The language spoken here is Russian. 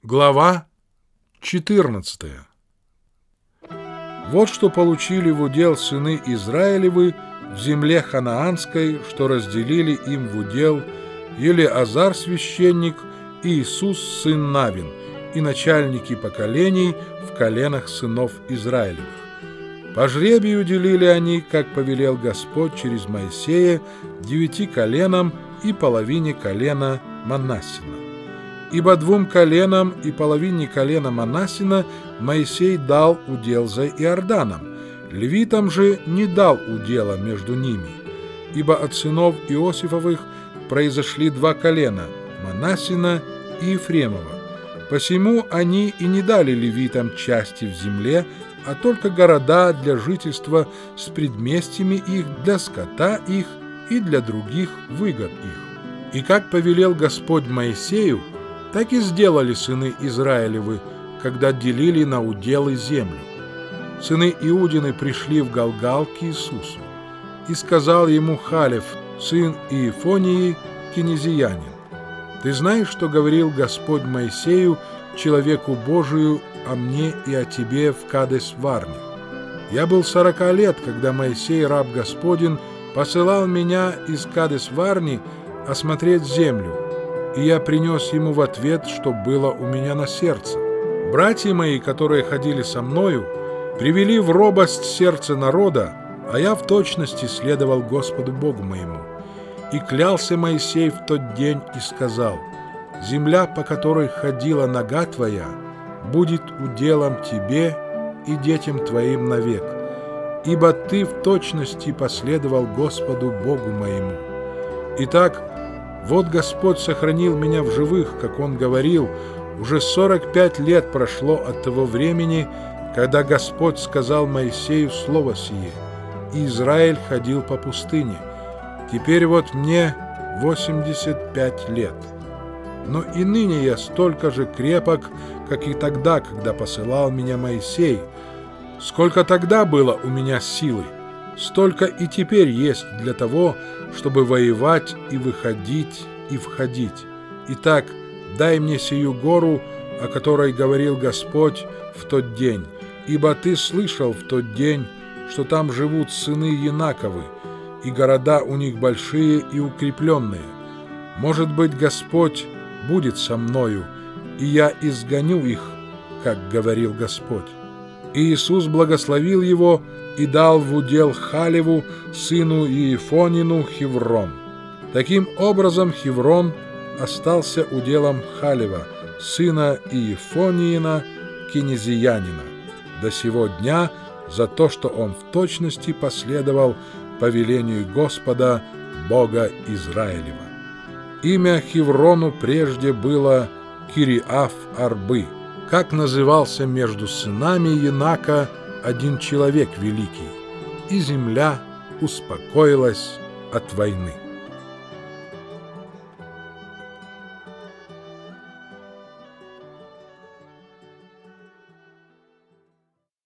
Глава 14. Вот что получили в удел сыны Израилевы в земле ханаанской, что разделили им в удел Елеазар священник и Иисус сын Навин, и начальники поколений в коленах сынов Израилевых. По жребию делили они, как повелел Господь через Моисея, 9 коленам и половине колена Манассина. Ибо 2 коленам и половине колена Манассина Моисей дал удел за Иорданом, левитам же не дал удела между ними. Ибо от сынов Иосифовых произошли 2 колена – Манассина и Ефремова. Посему они и не дали левитам части в земле, а только города для жительства с предместьями их, для скота их и для других выгод их. И как повелел Господь Моисею, так и сделали сыны Израилевы, когда делили на уделы землю. Сыны Иудины пришли в Галгал к Иисусу, и сказал ему Халев, сын Иефонии, кенезиянин: «Ты знаешь, что говорил Господь Моисею, человеку Божию, о мне и о тебе в Кадес-Варне? Я был 40 лет, когда Моисей, раб Господень, посылал меня из Кадес-Варни осмотреть землю, и я принес ему в ответ, что было у меня на сердце. Братья мои, которые ходили со мною, привели в робость сердце народа, а я в точности следовал Господу Богу моему. И клялся Моисей в тот день и сказал: земля, по которой ходила нога твоя, будет уделом тебе и детям твоим навек, ибо ты в точности последовал Господу Богу моему. Итак, вот Господь сохранил меня в живых, как Он говорил. Уже 45 лет прошло от того времени, когда Господь сказал Моисею слово сие, и Израиль ходил по пустыне. Теперь вот мне 85 лет. Но и ныне я столько же крепок, как и тогда, когда посылал меня Моисей. Сколько тогда было у меня силы, столько и теперь есть для того, чтобы воевать и выходить и входить. Итак, дай мне сию гору, о которой говорил Господь в тот день, ибо ты слышал в тот день, что там живут сыны Янаковы, и города у них большие и укрепленные. Может быть, Господь будет со мною, и я изгоню их, как говорил Господь». И Иисус благословил его и дал в удел Халеву, сыну Иефонину, Хеврон. Таким образом, Хеврон остался уделом Халева, сына Иефониина, кенезиянина, до сего дня за то, что он в точности последовал повелению Господа, Бога Израилева. Имя Хеврону прежде было Кириаф-Арбы, как назывался между сынами Янака один человек великий, и земля успокоилась от войны.